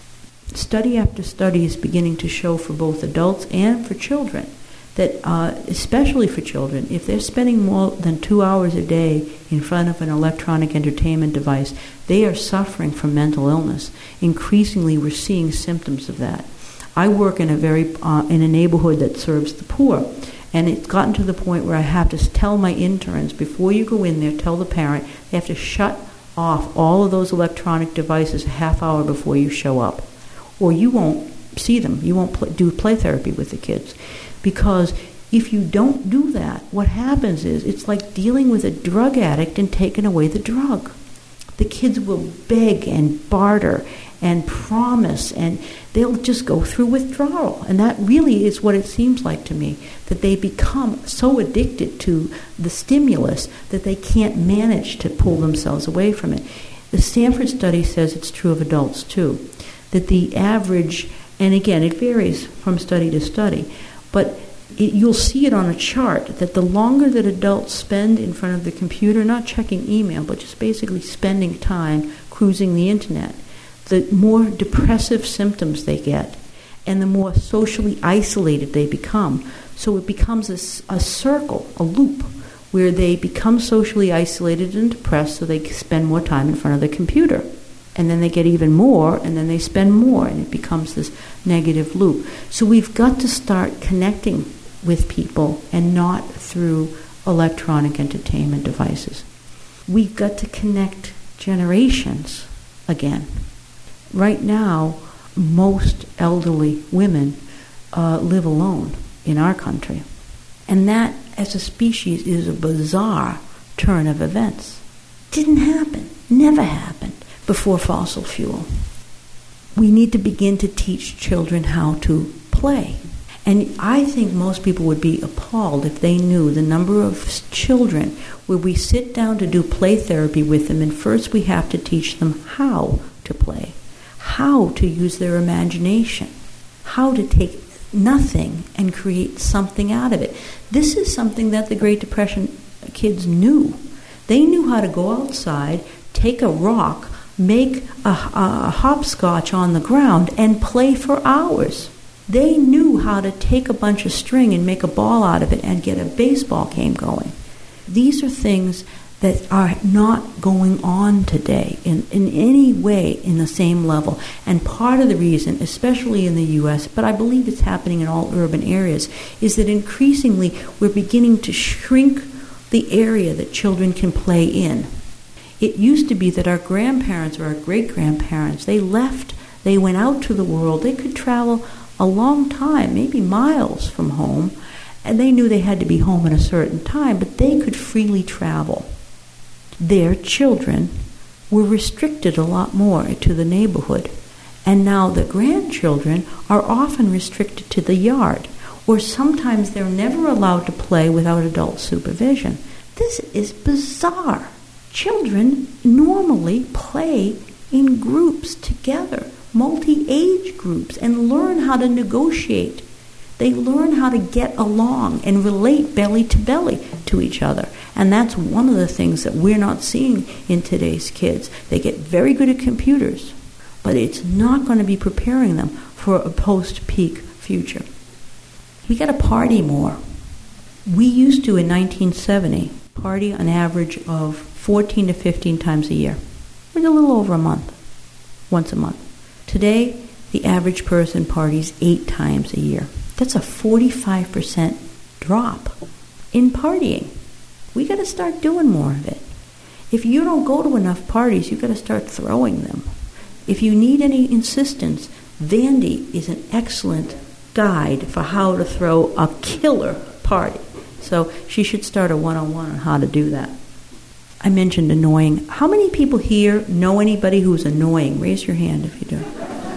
Speaker 4: Study after study is beginning to show for both adults and for children that, especially for children, if they're spending more than 2 hours a day in front of an electronic entertainment device, they are suffering from mental illness. Increasingly, we're seeing symptoms of that. I work in a neighborhood that serves the poor, and it's gotten to the point where I have to tell my interns, before you go in there, tell the parent, they have to shut off all of those electronic devices a half hour before you show up, or you won't see them. You won't do play therapy with the kids, because if you don't do that, what happens is it's like dealing with a drug addict and taking away the drug. The kids will beg and barter and promise, and they'll just go through withdrawal. And that really is what it seems like to me, that they become so addicted to the stimulus that they can't manage to pull themselves away from it. The Stanford study says it's true of adults too, that the average, and again it varies from study to study, but you'll see it on a chart that the longer that adults spend in front of the computer, not checking email, but just basically spending time cruising the internet, the more depressive symptoms they get and the more socially isolated they become. So it becomes a circle, a loop, where they become socially isolated and depressed, so they spend more time in front of the computer. And then they get even more, and then they spend more, and it becomes this negative loop. So we've got to start connecting with people and not through electronic entertainment devices. We've got to connect generations again. Right now, most elderly women live alone in our country. And that, as a species, is a bizarre turn of events. Didn't happen, never happened before fossil fuel. We need to begin to teach children how to play. And I think most people would be appalled if they knew the number of children where we sit down to do play therapy with them, and first we have to teach them how to play, how to use their imagination, how to take nothing and create something out of it. This is something that the Great Depression kids knew. They knew how to go outside, take a rock, make a hopscotch on the ground, and play for hours. They knew how to take a bunch of string and make a ball out of it and get a baseball game going. These are things that are not going on today in any way in the same level. And part of the reason, especially in the U.S., but I believe it's happening in all urban areas, is that increasingly we're beginning to shrink the area that children can play in. It used to be that our grandparents or our great-grandparents, they went out to the world, they could travel a long time, maybe miles from home, and they knew they had to be home at a certain time, but they could freely travel. Their children were restricted a lot more to the neighborhood, and now the grandchildren are often restricted to the yard, or sometimes they're never allowed to play without adult supervision. This is bizarre. Children normally play in groups together, multi-age groups, and learn how to negotiate. They learn how to get along and relate belly to belly to each other. And that's one of the things that we're not seeing in today's kids. They get very good at computers, but it's not going to be preparing them for a post-peak future. We got to party more. We used to, in 1970, party an average of 14 to 15 times a year. It was a little over a month, once a month. Today, the average person parties 8 times a year. That's a 45% drop in partying. We got to start doing more of it. If you don't go to enough parties, you got to start throwing them. If you need any insistence, Vandy is an excellent guide for how to throw a killer party. So she should start a one-on-one on how to do that. I mentioned annoying. How many people here know anybody who's annoying? Raise your hand if you do.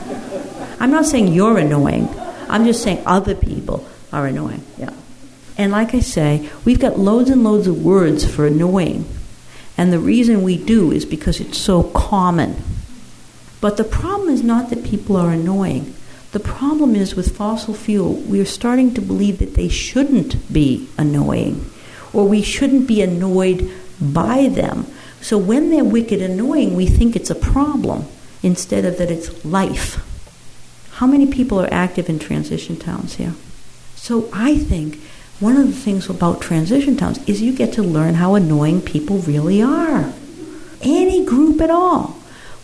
Speaker 4: I'm not saying you're annoying. I'm just saying other people are annoying. Yeah. And like I say, we've got loads and loads of words for annoying. And the reason we do is because it's so common. But the problem is not that people are annoying. The problem is with fossil fuel, we are starting to believe that they shouldn't be annoying, or we shouldn't be annoyed by them. So when they're wicked annoying, we think it's a problem instead of that it's life. How many people are active in transition towns here? So I think one of the things about transition towns is you get to learn how annoying people really are. Any group at all.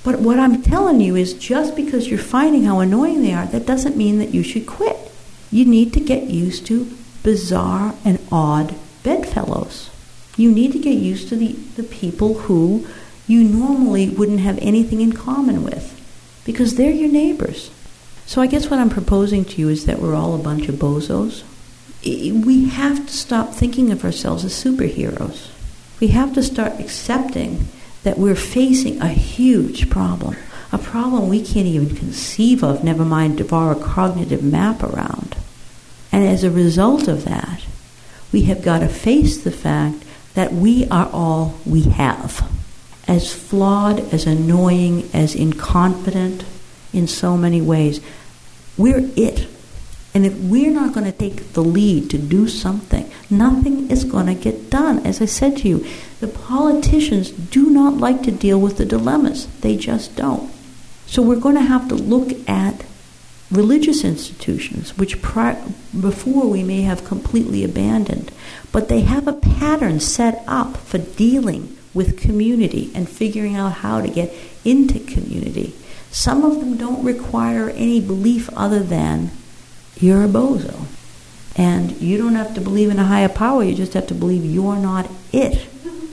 Speaker 4: But what I'm telling you is just because you're finding how annoying they are, that doesn't mean that you should quit. You need to get used to bizarre and odd bedfellows. You need to get used to the people who you normally wouldn't have anything in common with, because they're your neighbors. So I guess what I'm proposing to you is that we're all a bunch of bozos. We have to stop thinking of ourselves as superheroes. We have to start accepting that we're facing a huge problem, a problem we can't even conceive of, never mind devour a cognitive map around. And as a result of that, we have got to face the fact that we are all we have. As flawed, as annoying, as incompetent in so many ways, we're it. And if we're not going to take the lead to do something, nothing is going to get done. As I said to you, the politicians do not like to deal with the dilemmas. They just don't. So we're going to have to look at religious institutions, which before we may have completely abandoned. But they have a pattern set up for dealing with community and figuring out how to get into community. Some of them don't require any belief other than you're a bozo. And you don't have to believe in a higher power, you just have to believe you're not it.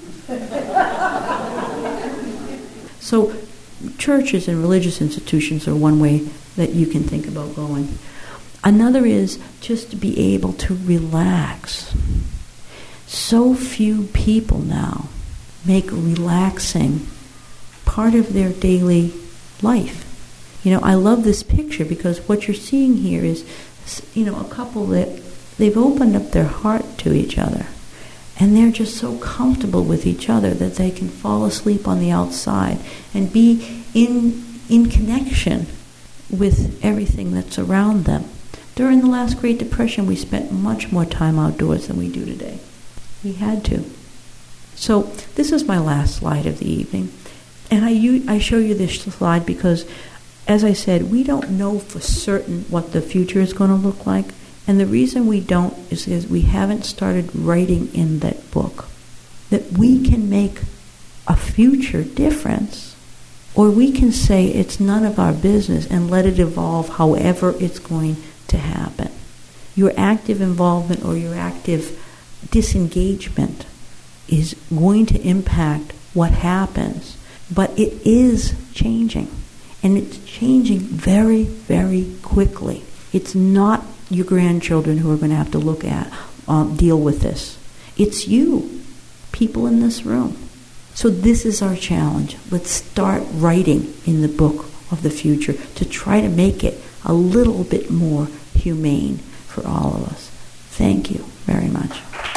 Speaker 4: So churches and religious institutions are one way that you can think about going. Another is just to be able to relax. So few people now make relaxing part of their daily life. You know, I love this picture because what you're seeing here is, you know, a couple that they've opened up their heart to each other, and they're just so comfortable with each other that they can fall asleep on the outside and be in connection with everything that's around them. During the last Great Depression, we spent much more time outdoors than we do today. We had to. So this is my last slide of the evening. And I show you this slide because, as I said, we don't know for certain what the future is going to look like. And the reason we don't is because we haven't started writing in that book that we can make a future difference, or we can say it's none of our business and let it evolve however it's going to happen. Your active involvement or your active disengagement is going to impact what happens, but it is changing, and it's changing very, very quickly. It's not your grandchildren who are going to have to look at, deal with this. It's you, people in this room. So this is our challenge. Let's start writing in the book of the future to try to make it a little bit more humane for all of us. Thank you very much.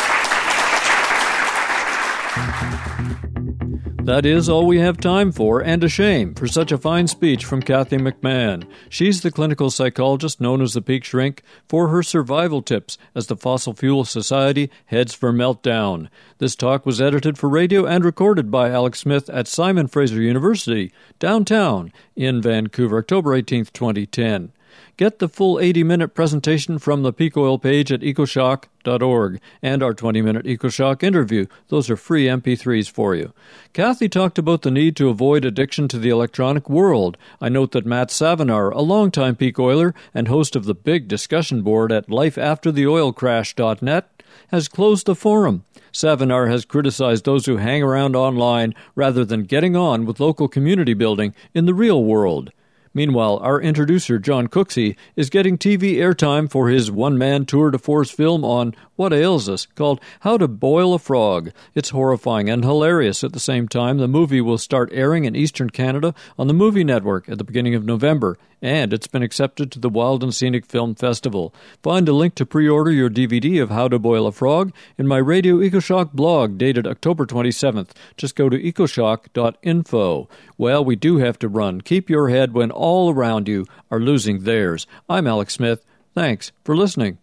Speaker 2: That is all we have time for, and a shame for such a fine speech from Kathy McMahon. She's the clinical psychologist known as the Peak Shrink for her survival tips as the Fossil Fuel Society heads for meltdown. This talk was edited for radio and recorded by Alex Smith at Simon Fraser University, downtown in Vancouver, October 18th, 2010. Get the full 80-minute presentation from the Peak Oil page at ecoshock.org and our 20-minute EcoShock interview. Those are free MP3s for you. Kathy talked about the need to avoid addiction to the electronic world. I note that Matt Savinar, a longtime Peak Oiler and host of the big discussion board at lifeaftertheoilcrash.net, has closed the forum. Savinar has criticized those who hang around online rather than getting on with local community building in the real world. Meanwhile, our introducer, John Cooksey, is getting TV airtime for his one-man tour de force film on What Ails Us, called How to Boil a Frog. It's horrifying and hilarious at the same time. The movie will start airing in Eastern Canada on the Movie Network at the beginning of November, and it's been accepted to the Wild and Scenic Film Festival. Find a link to pre-order your DVD of How to Boil a Frog in my Radio EcoShock blog dated October 27th. Just go to ecoshock.info. Well, we do have to run. Keep your head when all around you are losing theirs. I'm Alex Smith. Thanks for listening.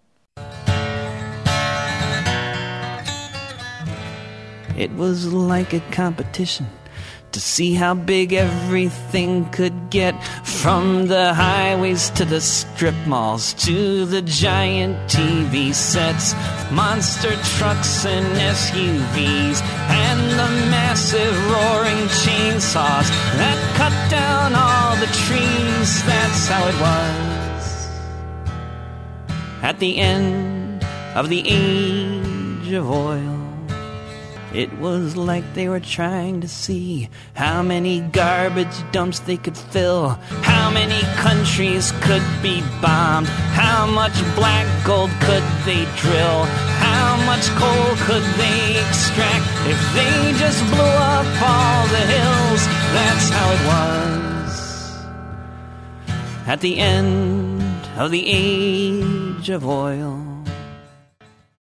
Speaker 6: It was like a competition to see how big everything could get, from the highways to the strip malls to the giant TV sets, monster trucks and SUVs, and the massive roaring chainsaws that cut down all the trees. That's how it was at the end of the age of oil. It was like they were trying to see how many garbage dumps they could fill, how many countries could be bombed, how much black gold could they drill, how much coal could they extract if they just blew up all the hills. That's how it was at the end of the age of oil.